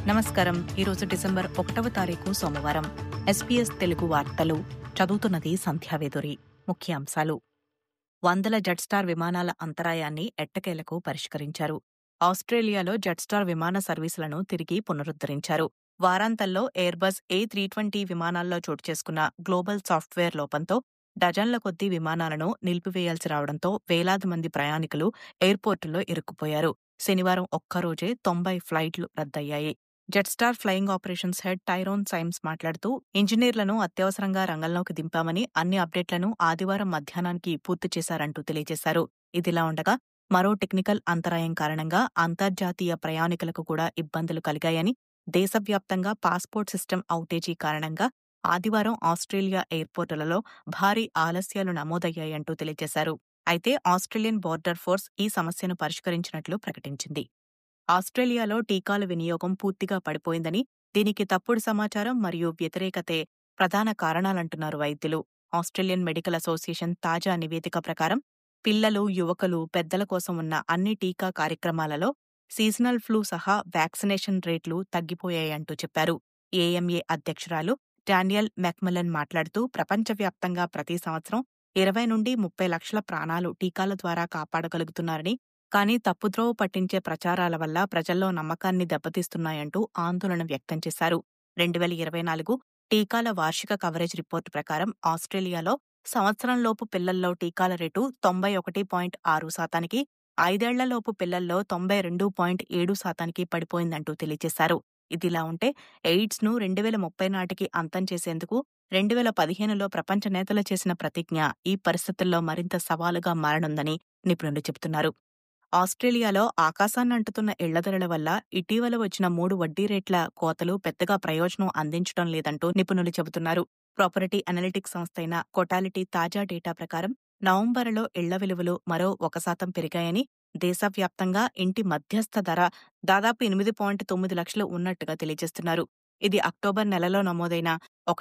నమస్కారం. ఈరోజు డిసెంబర్ 1వ తారీఖు సోమవారం. SBS తెలుగు వార్తలు చదువుతున్నది సంధ్యావేదురి. ముఖ్యాంశాలు: వందల జెట్స్టార్ విమానాల అంతరాయాన్ని ఎట్టకేలకు పరిష్కరించారు. ఆస్ట్రేలియాలో జెట్స్టార్ విమాన సర్వీసులను తిరిగి పునరుద్ధరించారు. వారాంతంలో ఎయిర్బస్ A320 విమానాల్లో చోటు చేసుకున్న గ్లోబల్ సాఫ్ట్వేర్ లోపంతో డజన్ల కొద్దీ విమానాలను నిలిపివేయాల్సి రావడంతో వేలాది మంది ప్రయాణికులు ఎయిర్పోర్టుల్లో ఇరుక్కుపోయారు. శనివారం ఒక్కరోజే 90 ఫ్లైట్లు రద్దయ్యాయి. Jetstar flying operations head Tyrone Symes మాట్లాడుతూ, ఇంజనీర్లను అత్యవసరంగా రంగంలోకి దింపామని, అన్ని అప్డేట్లను ఆదివారం మధ్యాహ్నానికి పూర్తి చేశారంటూ తెలియజేశారు. ఇదిలా ఉండగా మరో టెక్నికల్ అంతరాయం కారణంగా అంతర్జాతీయ ప్రయాణికులకు కూడా ఇబ్బందులు కలిగాయని, దేశవ్యాప్తంగా పాస్పోర్ట్ సిస్టమ్ ఔటేజీ కారణంగా ఆదివారం ఆస్ట్రేలియా ఎయిర్పోర్టులలో భారీ ఆలస్యాలు నమోదయ్యాయంటూ తెలియజేశారు. అయితే ఆస్ట్రేలియన్ బోర్డర్ ఫోర్స్ ఈ సమస్యను పరిష్కరించినట్లు ప్రకటించింది. ఆస్ట్రేలియాలో టీకాల వినియోగం పూర్తిగా పడిపోయిందని, దీనికి తప్పుడు సమాచారం మరియు వ్యతిరేకతే ప్రధాన కారణాలంటున్నారు వైద్యులు. ఆస్ట్రేలియన్ మెడికల్ అసోసియేషన్ తాజా నివేదిక ప్రకారం పిల్లలు, యువకులు, పెద్దల కోసం ఉన్న అన్ని టీకా కార్యక్రమాలలో సీజనల్ ఫ్లూ సహా వ్యాక్సినేషన్ రేట్లు తగ్గిపోయాయంటూ చెప్పారు. AMA అధ్యక్షురాలు డానియల్ మెక్మిలన్ మాట్లాడుతూ, ప్రపంచవ్యాప్తంగా ప్రతి సంవత్సరం 20 నుండి 30 లక్షల ప్రాణాలు టీకాల ద్వారా కాపాడగలుగుతున్నారని, కానీ తప్పుద్రోవ పట్టించే ప్రచారాల వల్ల ప్రజల్లో నమ్మకాన్ని దెబ్బతీస్తున్నాయంటూ ఆందోళన వ్యక్తం చేశారు. 2024 టీకాల వార్షిక కవరేజ్ రిపోర్టు ప్రకారం ఆస్ట్రేలియాలో సంవత్సరంలోపు పిల్లల్లో టీకాల రేటు 91.6%, 5 ఏళ్లలోపు పిల్లల్లో 92.7% పడిపోయిందంటూ తెలియజేశారు. ఇదిలా ఉంటే ఎయిడ్స్ను 2030 నాటికి అంతం చేసేందుకు 2015లో ప్రపంచ నేతలు చేసిన ప్రతిజ్ఞ ఈ పరిస్థితుల్లో మరింత సవాలుగా మారనుందని నిపుణులు చెబుతున్నారు. ఆస్ట్రేలియాలో ఆకాశాన్నంటుతున్న ఇళ్లధరల వల్ల ఇటీవల వచ్చిన 3 వడ్డీ రేట్ల కోతలు పెద్దగా ప్రయోజనం అందించడం లేదంటూ నిపుణులు చెబుతున్నారు. ప్రాపర్టీ అనలిటిక్స్ సంస్థ అయిన కొటాలిటీ తాజా డేటా ప్రకారం నవంబరులో ఇళ్ల విలువలు మరో 1% పెరిగాయని, దేశవ్యాప్తంగా ఇంటి మధ్యస్థ ధర దాదాపు 8.9 లక్షలు ఉన్నట్టుగా తెలియజేస్తున్నారు. ఇది అక్టోబర్ నెలలో నమోదైన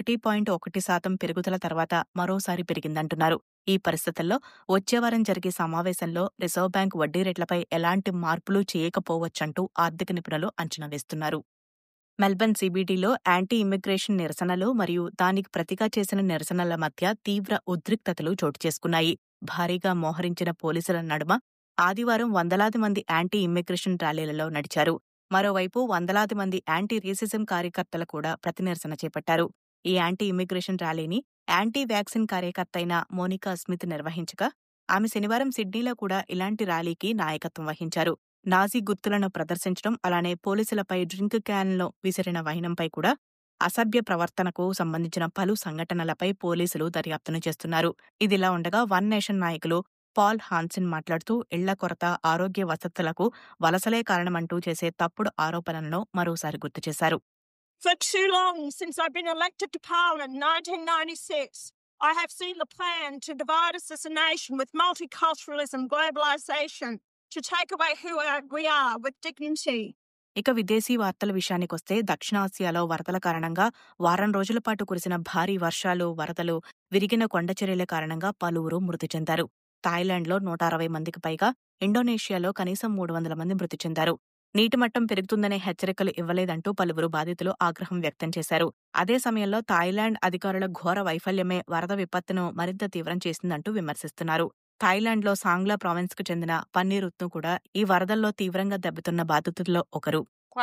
1.1% పెరుగుదల తర్వాత మరోసారి పెరిగిందంటున్నారు. ఈ పరిస్థితుల్లో వచ్చే వారం జరిగే సమావేశంలో రిజర్వ్ బ్యాంక్ వడ్డీ రేట్లపై ఎలాంటి మార్పులు చేయకపోవచ్చంటూ ఆర్థిక నిపుణులు అంచనా వేస్తున్నారు. మెల్బర్న్ CBDలో యాంటీ ఇమ్మిగ్రేషన్ నిరసనలు మరియు దానికి ప్రతిగా చేసిన నిరసనల మధ్య తీవ్ర ఉద్రిక్తతలు చోటు చేసుకున్నాయి. భారీగా మోహరించిన పోలీసుల నడుమ ఆదివారం వందలాది మంది యాంటీ ఇమ్మిగ్రేషన్ ర్యాలీలలో నడిచారు. మరోవైపు వందలాది మంది యాంటీ రేసిజం కార్యకర్తలు కూడా ప్రతినిరసన చేపట్టారు. ఈ యాంటీ ఇమ్మిగ్రేషన్ ర్యాలీని యాంటీ వ్యాక్సిన్ కార్యకర్త అయిన మోనికా స్మిత్ నిర్వహించగా, ఆమె శనివారం సిడ్నీలో కూడా ఇలాంటి ర్యాలీకి నాయకత్వం వహించారు. నాజీ గుర్తులను ప్రదర్శించడం, అలానే పోలీసులపై డ్రింక్ క్యాన్లను విసిరిన వైనంపై కూడా అసభ్య ప్రవర్తనకు సంబంధించిన పలు సంఘటనలపై పోలీసులు దర్యాప్తును చేస్తున్నారు. ఇదిలా ఉండగా వన్ నేషన్ నాయకులు పాల్ హాన్సన్ మాట్లాడుతూ, ఇళ్ల కొరత, ఆరోగ్య వసతులకు వలసలే కారణమంటూ చేసే తప్పుడు ఆరోపణలను మరోసారి గుర్తు చేశారు. For too long since I've been elected to Parliament in 1996, I have seen the plan to divide us as a nation with multiculturalism, globalisation, to take away who we are with dignity. ఇక విదేశీ వార్తల విషయానికొస్తే, దక్షిణాసియాలో వరదల కారణంగా వారం రోజుల పాటు కురిసిన భారీ వర్షాలు, వరదలు, విరిగిన కొండచర్యల కారణంగా పలువురు మృతి చెందారు. థాయిలాండ్లో 160 మందికి పైగా, ఇండోనేషియాలో కనీసం 300 మంది మృతి చెందారు. నీటి మట్టం పెరుగుతుందనే హెచ్చరికలు ఇవ్వలేదంటూ పలువురు బాధితులు ఆగ్రహం వ్యక్తం చేశారు. అదే సమయంలో థాయిలాండ్ అధికారుల ఘోర వైఫల్యమే వరద విపత్తును మరింత తీవ్రం చేసిందంటూ విమర్శిస్తున్నారు. థాయిలాండ్లో సాంగ్లా ప్రావిన్స్కు చెందిన పన్నీరుత్ను కూడా ఈ వరదల్లో తీవ్రంగా దెబ్బతిన్న బాధితుల్లో ఒకరు.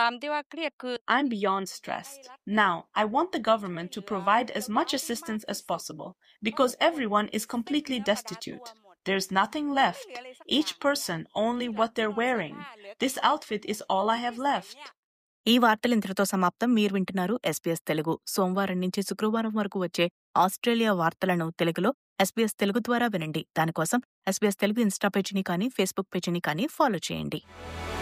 I'm beyond stressed. Now, I want the government to provide as much assistance as possible because everyone is completely destitute. There's nothing left. Each person only what they're wearing. This outfit is all I have left. ఈ వార్తలు ఇంతటితో సమాప్తం. మీరు వింటున్నారు SBS Telugu. సోమవారం నుంచి శుక్రవారం వరకు వచ్చే ఆస్ట్రేలియా వార్తలను తెలుగులో SBS తెలుగు ద్వారా వినండి. దానికోసం SBS తెలుగు ఇన్స్టా పేజీని కానీ, ఫేస్బుక్ పేజీని కానీ ఫాలో చేయండి.